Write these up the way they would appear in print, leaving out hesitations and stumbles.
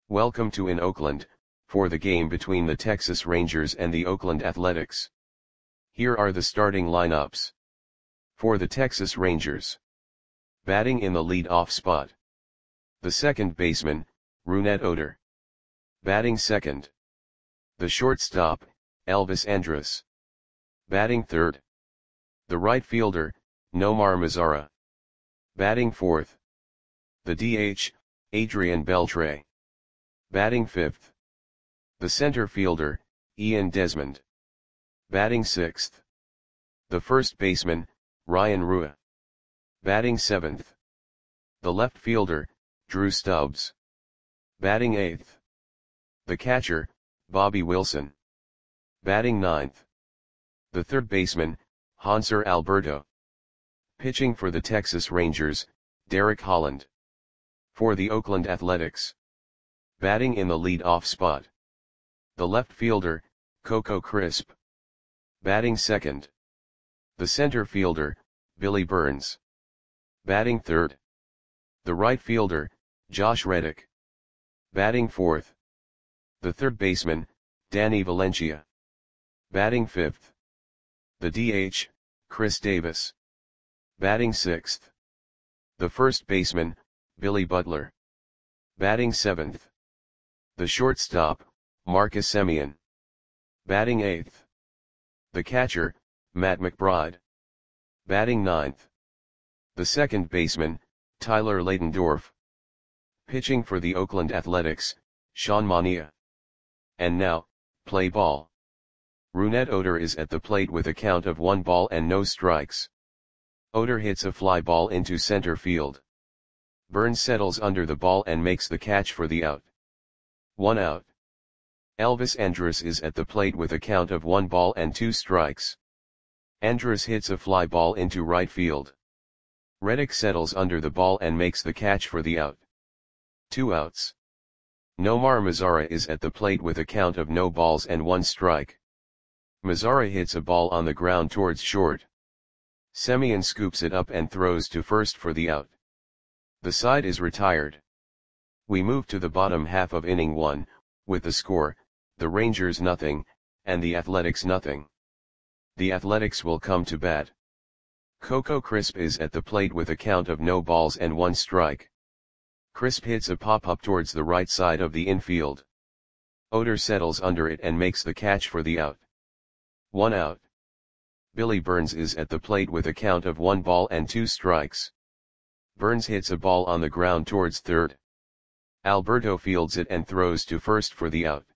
Welcome to in Oakland, for the game between the Texas Rangers and the Oakland Athletics. Here are the starting lineups. For the Texas Rangers. Batting in the lead-off spot. The second baseman, Rougned Odor. Batting second. The shortstop, Elvis Andrus. Batting third. The right fielder, Nomar Mazara. Batting fourth. The DH, Adrian Beltre. Batting fifth. The center fielder, Ian Desmond. Batting sixth. The first baseman, Ryan Rua. Batting seventh. The left fielder, Drew Stubbs. Batting eighth. The catcher, Bobby Wilson. Batting ninth. The third baseman, Hanser Alberto. Pitching for the Texas Rangers, Derek Holland. For the Oakland Athletics. Batting in the lead-off spot. The left fielder, Coco Crisp. Batting second. The center fielder, Billy Burns. Batting third. The right fielder, Josh Reddick. Batting fourth. The third baseman, Danny Valencia. Batting fifth. The DH, Chris Davis. Batting sixth. The first baseman, Billy Butler. Batting seventh. The shortstop, Marcus Semien. Batting eighth. The catcher, Matt McBride. Batting ninth. The second baseman, Tyler Ladendorf. Pitching for the Oakland Athletics, Sean Mania. And now, play ball. Rougned Odor is at the plate with a count of 1 ball and no strikes. Odor hits a fly ball into center field. Burns settles under the ball and makes the catch for the out. 1 out. Elvis Andrus is at the plate with a count of 1 ball and 2 strikes. Andrus hits a fly ball into right field. Reddick settles under the ball and makes the catch for the out. 2 outs. Nomar Mazara is at the plate with a count of no balls and 1 strike. Mazara hits a ball on the ground towards short. Semien scoops it up and throws to first for the out. The side is retired. We move to the bottom half of inning 1, with the score, the Rangers nothing, and the Athletics nothing. The Athletics will come to bat. Coco Crisp is at the plate with a count of no balls and 1 strike. Crisp hits a pop-up towards the right side of the infield. Odor settles under it and makes the catch for the out. 1 out. Billy Burns is at the plate with a count of 1 ball and 2 strikes. Burns hits a ball on the ground towards third. Alberto fields it and throws to first for the out.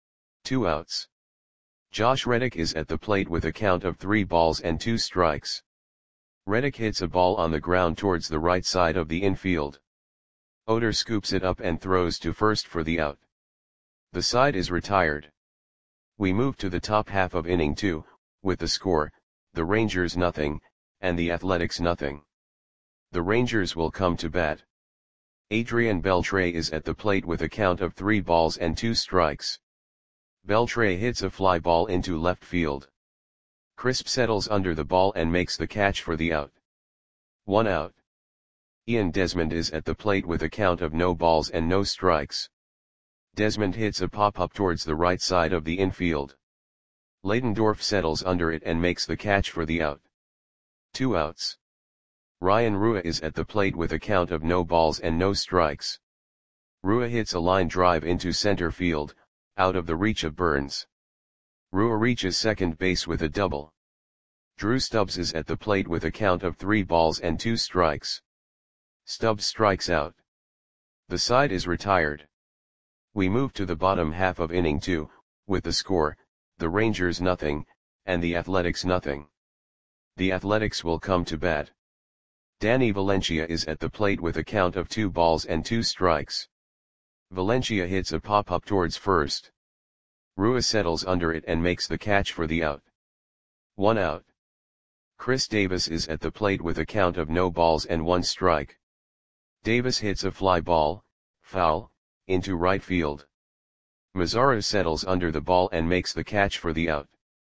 2 outs. Josh Reddick is at the plate with a count of 3 balls and 2 strikes. Reddick hits a ball on the ground towards the right side of the infield. Odor scoops it up and throws to first for the out. The side is retired. We move to the top half of inning 2, with the score, the Rangers nothing, and the Athletics nothing. The Rangers will come to bat. Adrian Beltre is at the plate with a count of 3 balls and 2 strikes. Beltre hits a fly ball into left field. Crisp settles under the ball and makes the catch for the out. 1 out. Ian Desmond is at the plate with a count of no balls and no strikes. Desmond hits a pop-up towards the right side of the infield. Ladendorf settles under it and makes the catch for the out. 2 outs. Ryan Rua is at the plate with a count of no balls and no strikes. Rua hits a line drive into center field, out of the reach of Burns. Rua reaches second base with a double. Drew Stubbs is at the plate with a count of 3 balls and 2 strikes. Stubbs strikes out. The side is retired. We move to the bottom half of inning 2, with the score, the Rangers nothing, and the Athletics nothing. The Athletics will come to bat. Danny Valencia is at the plate with a count of 2 balls and 2 strikes. Valencia hits a pop-up towards first. Rua settles under it and makes the catch for the out. 1 out. Chris Davis is at the plate with a count of no balls and 1 strike. Davis hits a fly ball, foul, into right field. Mazara settles under the ball and makes the catch for the out.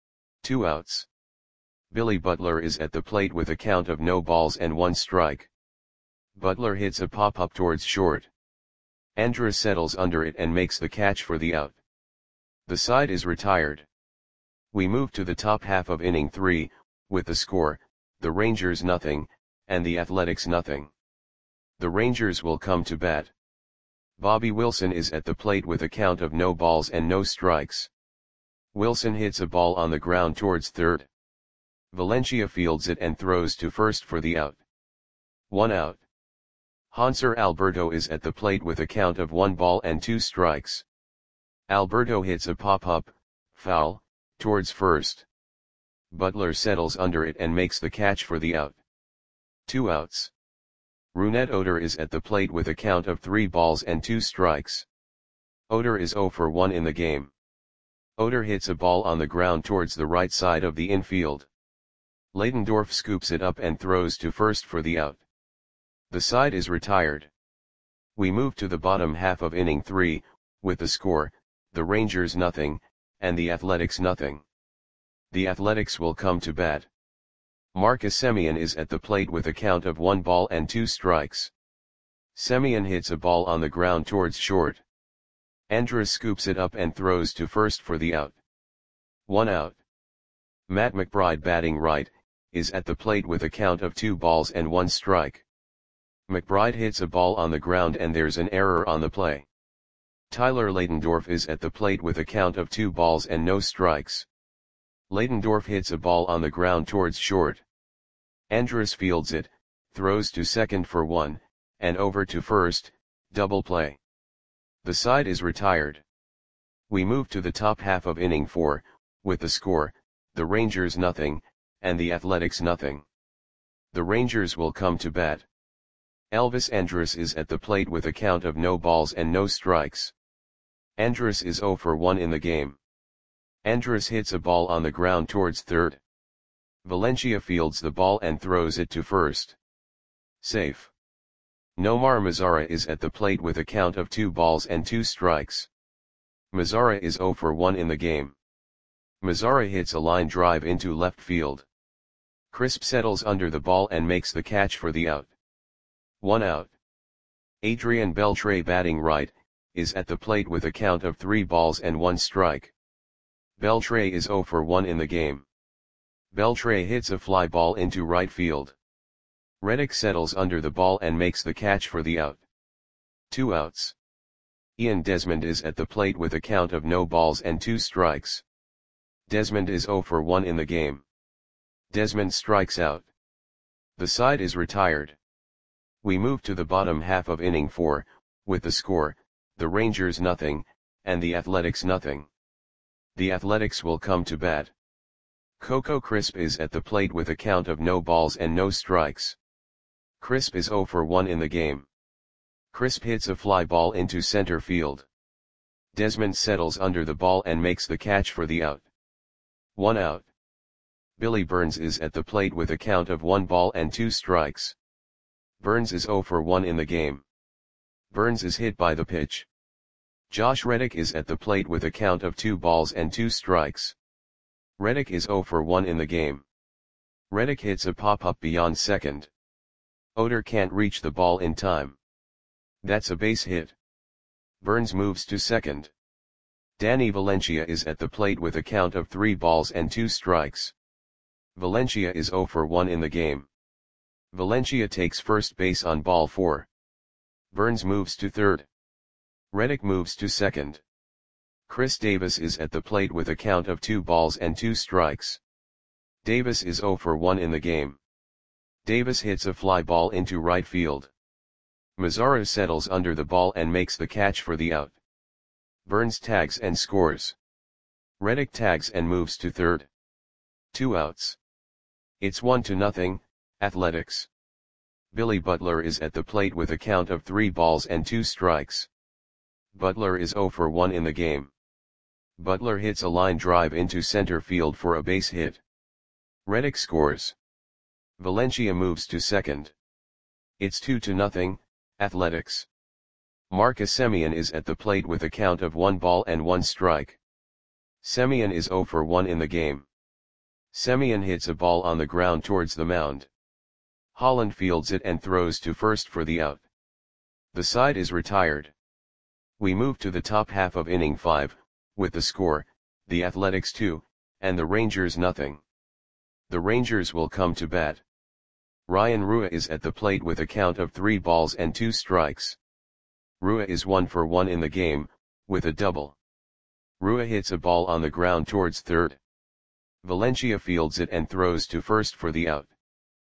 2 outs. Billy Butler is at the plate with a count of no balls and 1 strike. Butler hits a pop-up towards short. Andrus settles under it and makes the catch for the out. The side is retired. We move to the top half of inning 3, with the score, the Rangers nothing, and the Athletics nothing. The Rangers will come to bat. Bobby Wilson is at the plate with a count of no balls and no strikes. Wilson hits a ball on the ground towards third. Valencia fields it and throws to first for the out. 1 out. Hanser Alberto is at the plate with a count of 1 ball and 2 strikes. Alberto hits a pop-up, foul, towards first. Butler settles under it and makes the catch for the out. 2 outs. Rougned Odor is at the plate with a count of 3 balls and 2 strikes. Odor is 0 for 1 in the game. Odor hits a ball on the ground towards the right side of the infield. Leitendorf scoops it up and throws to first for the out. The side is retired. We move to the bottom half of inning 3, with the score, the Rangers nothing, and the Athletics nothing. The Athletics will come to bat. Marcus Semien is at the plate with a count of 1 ball and 2 strikes. Semien hits a ball on the ground towards short. Andrus scoops it up and throws to first for the out. 1 out. Matt McBride, batting right, is at the plate with a count of 2 balls and 1 strike. McBride hits a ball on the ground and there's an error on the play. Tyler Leitendorf is at the plate with a count of 2 balls and no strikes. Leitendorf hits a ball on the ground towards short. Andrus fields it, throws to second for 1, and over to first, double play. The side is retired. We move to the top half of inning 4, with the score, the Rangers nothing, and the Athletics nothing. The Rangers will come to bat. Elvis Andrus is at the plate with a count of no balls and no strikes. Andrus is 0 for 1 in the game. Andrus hits a ball on the ground towards third. Valencia fields the ball and throws it to first. Safe. Nomar Mazara is at the plate with a count of 2 balls and 2 strikes. Mazara is 0 for 1 in the game. Mazara hits a line drive into left field. Crisp settles under the ball and makes the catch for the out. 1 out. Adrian Beltre, batting right, is at the plate with a count of 3 balls and 1 strike. Beltre is 0 for 1 in the game. Beltre hits a fly ball into right field. Reddick settles under the ball and makes the catch for the out. 2 outs. Ian Desmond is at the plate with a count of no balls and 2 strikes. Desmond is 0 for 1 in the game. Desmond strikes out. The side is retired. We move to the bottom half of inning 4, with the score, the Rangers nothing, and the Athletics nothing. The Athletics will come to bat. Coco Crisp is at the plate with a count of no balls and no strikes. Crisp is 0 for 1 in the game. Crisp hits a fly ball into center field. Desmond settles under the ball and makes the catch for the out. 1 out. Billy Burns is at the plate with a count of 1 ball and 2 strikes. Burns is 0 for 1 in the game. Burns is hit by the pitch. Josh Reddick is at the plate with a count of 2 balls and 2 strikes. Reddick is 0 for 1 in the game. Reddick hits a pop-up beyond second. Odor can't reach the ball in time. That's a base hit. Burns moves to second. Danny Valencia is at the plate with a count of 3 balls and 2 strikes. Valencia is 0 for 1 in the game. Valencia takes first base on ball 4. Burns moves to third. Reddick moves to second. Chris Davis is at the plate with a count of 2 balls and 2 strikes. Davis is 0 for 1 in the game. Davis hits a fly ball into right field. Mazara settles under the ball and makes the catch for the out. Burns tags and scores. Reddick tags and moves to third. 2 outs. It's 1-0, Athletics. Billy Butler is at the plate with a count of 3 balls and 2 strikes. Butler is 0 for 1 in the game. Butler hits a line drive into center field for a base hit. Reddick scores. Valencia moves to second. It's 2-0, Athletics. Marcus Semien is at the plate with a count of 1 ball and 1 strike. Semien is 0 for 1 in the game. Semien hits a ball on the ground towards the mound. Holland fields it and throws to first for the out. The side is retired. We move to the top half of inning 5, with the score, the Athletics 2, and the Rangers nothing. The Rangers will come to bat. Ryan Rua is at the plate with a count of 3 balls and 2 strikes. Rua is 1 for 1 in the game, with a double. Rua hits a ball on the ground towards third. Valencia fields it and throws to first for the out.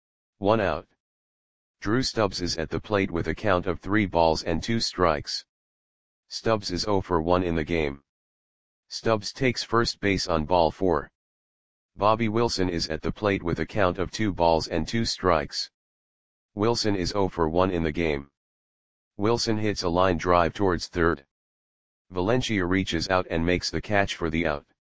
1 out. Drew Stubbs is at the plate with a count of 3 balls and 2 strikes. Stubbs is 0 for 1 in the game. Stubbs takes first base on ball 4. Bobby Wilson is at the plate with a count of 2 balls and 2 strikes. Wilson is 0 for 1 in the game. Wilson hits a line drive towards third. Valencia reaches out and makes the catch for the out.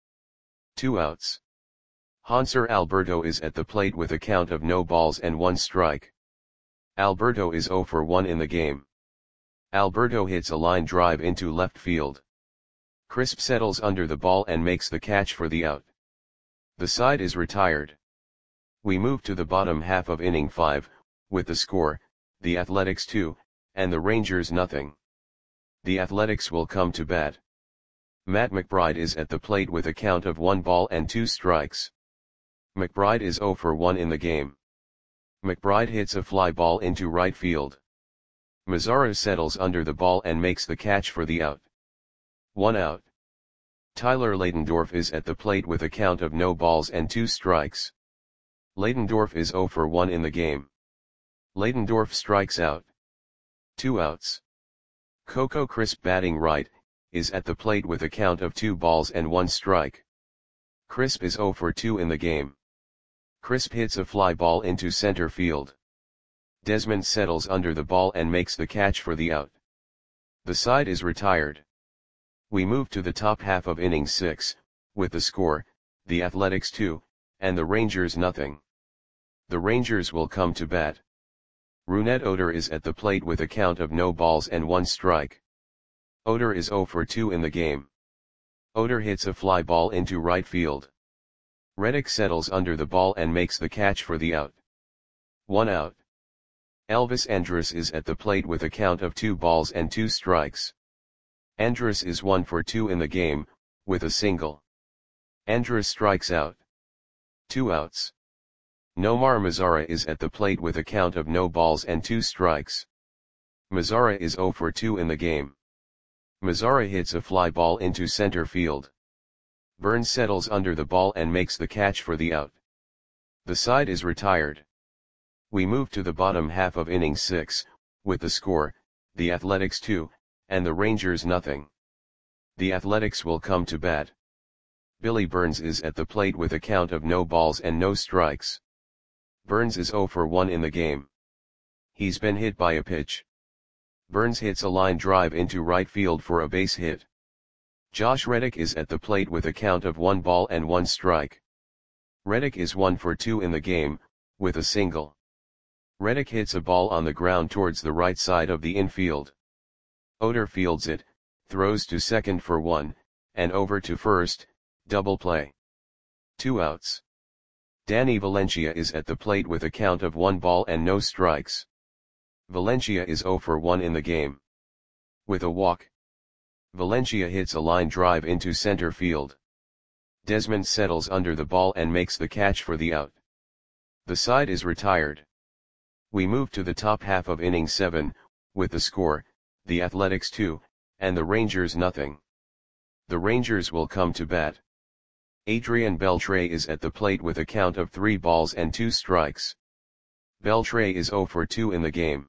2 outs. Hanser Alberto is at the plate with a count of no balls and 1 strike. Alberto is 0 for 1 in the game. Alberto hits a line drive into left field. Crisp settles under the ball and makes the catch for the out. The side is retired. We move to the bottom half of inning 5, with the score, the Athletics 2, and the Rangers nothing. The Athletics will come to bat. Matt McBride is at the plate with a count of 1 ball and 2 strikes. McBride is 0 for 1 in the game. McBride hits a fly ball into right field. Mazzara settles under the ball and makes the catch for the out. 1 out. Tyler Leydendorf is at the plate with a count of no balls and 2 strikes. Leydendorf is 0 for 1 in the game. Leydendorf strikes out. 2 outs. Coco Crisp, batting right, is at the plate with a count of 2 balls and 1 strike. Crisp is 0 for 2 in the game. Crisp hits a fly ball into center field. Desmond settles under the ball and makes the catch for the out. The side is retired. We move to the top half of inning 6, with the score, the Athletics 2, and the Rangers nothing. The Rangers will come to bat. Rougned Odor is at the plate with a count of no balls and 1 strike. Odor is 0 for 2 in the game. Odor hits a fly ball into right field. Reddick settles under the ball and makes the catch for the out. 1 out. Elvis Andrus is at the plate with a count of 2 balls and 2 strikes. Andrus is 1 for 2 in the game, with a single. Andrus strikes out. 2 outs. Nomar Mazzara is at the plate with a count of no balls and 2 strikes. Mazzara is 0 for 2 in the game. Mazzara hits a fly ball into center field. Burns settles under the ball and makes the catch for the out. The side is retired. We move to the bottom half of inning 6, with the score, the Athletics 2, and the Rangers nothing. The Athletics will come to bat. Billy Burns is at the plate with a count of no balls and no strikes. Burns is 0 for 1 in the game. He's been hit by a pitch. Burns hits a line drive into right field for a base hit. Josh Reddick is at the plate with a count of 1 ball and 1 strike. Reddick is 1 for 2 in the game, with a single. Reddick hits a ball on the ground towards the right side of the infield. Odor fields it, throws to second for 1, and over to first, double play. 2 outs. Danny Valencia is at the plate with a count of 1 ball and no strikes. Valencia is 0 for 1 in the game. With a walk. Valencia hits a line drive into center field. Desmond settles under the ball and makes the catch for the out. The side is retired. We move to the top half of inning 7, with the score, the Athletics 2, and the Rangers nothing. The Rangers will come to bat. Adrian Beltre is at the plate with a count of 3 balls and 2 strikes. Beltre is 0 for 2 in the game.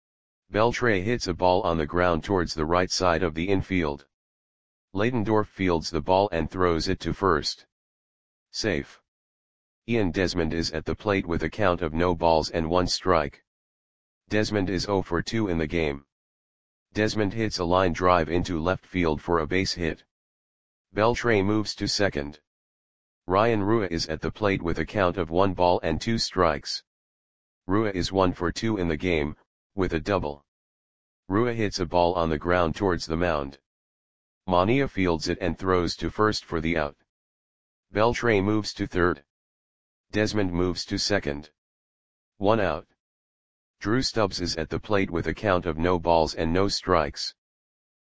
Beltre hits a ball on the ground towards the right side of the infield. Leydendorf fields the ball and throws it to first. Safe. Ian Desmond is at the plate with a count of no balls and 1 strike. Desmond is 0 for 2 in the game. Desmond hits a line drive into left field for a base hit. Beltre moves to second. Ryan Rua is at the plate with a count of 1 ball and 2 strikes. Rua is 1 for 2 in the game, with a double. Rua hits a ball on the ground towards the mound. Mania fields it and throws to first for the out. Beltre moves to third. Desmond moves to second. 1 out. Drew Stubbs is at the plate with a count of no balls and no strikes.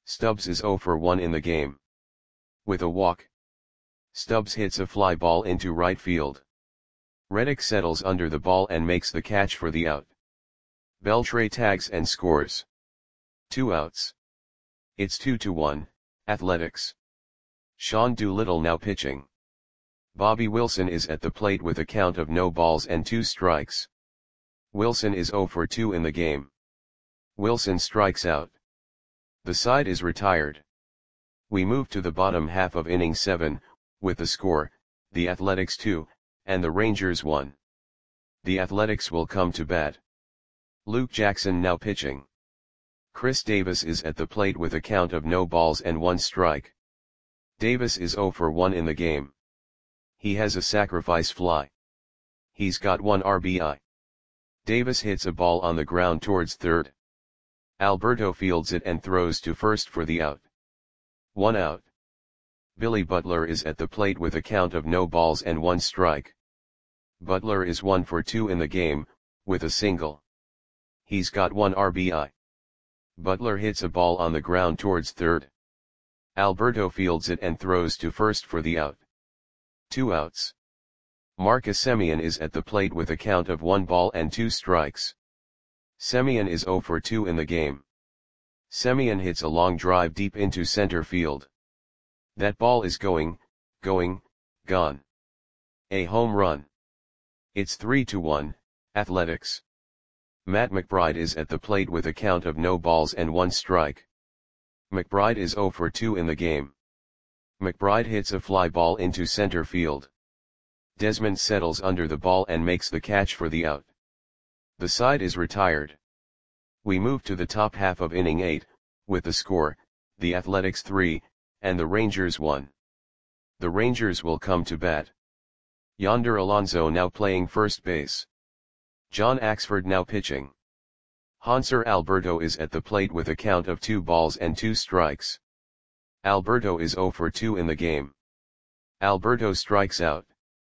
Stubbs is 0 for 1 in the game. With a walk, Stubbs hits a fly ball into right field. Reddick settles under the ball and makes the catch for the out. Beltre tags and scores. 2 outs. It's 2-1, Athletics. Sean Doolittle now pitching. Bobby Wilson is at the plate with a count of no balls and 2 strikes. Wilson is 0 for 2 in the game. Wilson strikes out. The side is retired. We move to the bottom half of inning 7, with the score, the Athletics 2, and the Rangers 1. The Athletics will come to bat. Luke Jackson now pitching. Chris Davis is at the plate with a count of no balls and 1 strike. Davis is 0 for 1 in the game. He has a sacrifice fly. He's got 1 RBI. Davis hits a ball on the ground towards third. Alberto fields it and throws to first for the out. 1 out. Billy Butler is at the plate with a count of no balls and 1 strike. Butler is 1 for 2 in the game, with a single. He's got 1 RBI. Butler hits a ball on the ground towards third. Alberto fields it and throws to first for the out. 2 outs. Marcus Semien is at the plate with a count of 1 ball and 2 strikes. Semien is 0 for 2 in the game. Semien hits a long drive deep into center field. That ball is gone. A home run. It's 3-1, Athletics. Matt McBride is at the plate with a count of no balls and 1 strike. McBride is 0 for 2 in the game. McBride hits a fly ball into center field. Desmond settles under the ball and makes the catch for the out. The side is retired. We move to the top half of inning 8, with the score, the Athletics 3, and the Rangers 1. The Rangers will come to bat. Yonder Alonso now playing first base. John Axford now pitching. Hanser Alberto is at the plate with a count of 2 balls and 2 strikes. Alberto is 0 for 2 in the game. Alberto strikes out.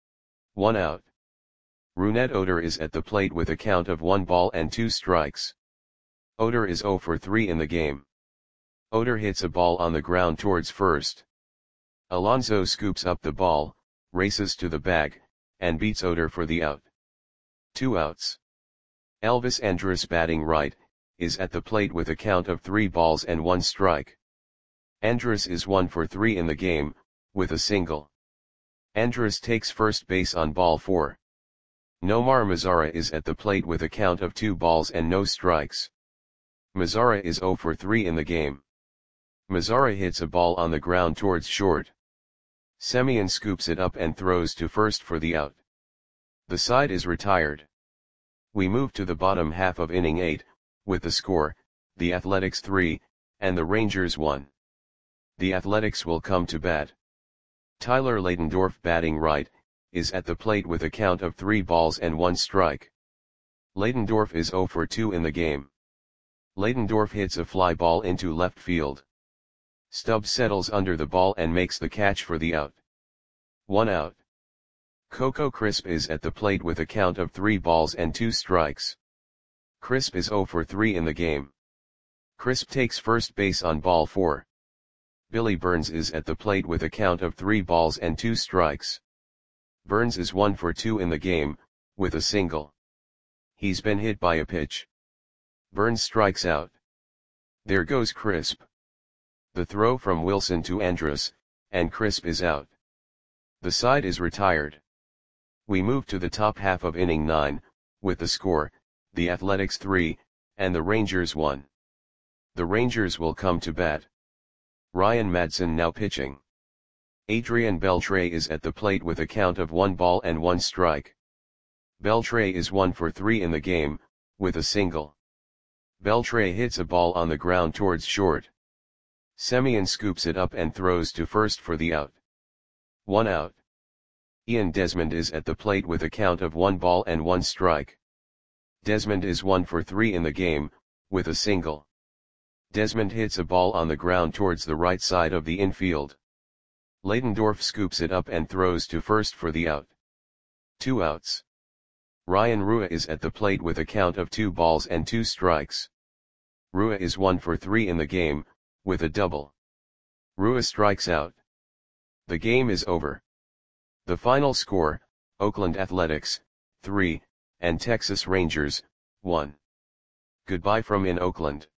1 out. Rougned Odor is at the plate with a count of 1 ball and 2 strikes. Odor is 0 for 3 in the game. Odor hits a ball on the ground towards first. Alonso scoops up the ball, races to the bag, and beats Odor for the out. 2 outs. Elvis Andrus batting right, is at the plate with a count of 3 balls and 1 strike. Andrus is 1 for 3 in the game, with a single. Andrus takes first base on ball 4. Nomar Mazara is at the plate with a count of 2 balls and no strikes. Mazara is 0 for 3 in the game. Mazara hits a ball on the ground towards short. Semien scoops it up and throws to first for the out. The side is retired. We move to the bottom half of inning 8, with the score, the Athletics 3, and the Rangers 1. The Athletics will come to bat. Tyler Leydendorf batting right, is at the plate with a count of 3 balls and 1 strike. Leydendorf is 0 for 2 in the game. Leydendorf hits a fly ball into left field. Stubbs settles under the ball and makes the catch for the out. 1 out. Coco Crisp is at the plate with a count of 3 balls and 2 strikes. Crisp is 0 for 3 in the game. Crisp takes first base on ball 4. Billy Burns is at the plate with a count of 3 balls and 2 strikes. Burns is 1 for 2 in the game, with a single. He's been hit by a pitch. Burns strikes out. There goes Crisp. The throw from Wilson to Andrus, and Crisp is out. The side is retired. We move to the top half of inning 9, with the score, the Athletics 3, and the Rangers 1. The Rangers will come to bat. Ryan Madsen now pitching. Adrian Beltre is at the plate with a count of 1 ball and 1 strike. Beltre is 1 for 3 in the game, with a single. Beltre hits a ball on the ground towards short. Semien scoops it up and throws to first for the out. 1 out. Ian Desmond is at the plate with a count of 1 ball and 1 strike. Desmond is 1 for 3 in the game, with a single. Desmond hits a ball on the ground towards the right side of the infield. Leydendorf scoops it up and throws to first for the out. 2 outs. Ryan Rua is at the plate with a count of 2 balls and 2 strikes. Rua is 1 for 3 in the game, with a double. Rua strikes out. The game is over. The final score, Oakland Athletics, 3, and Texas Rangers, 1. Goodbye from in Oakland.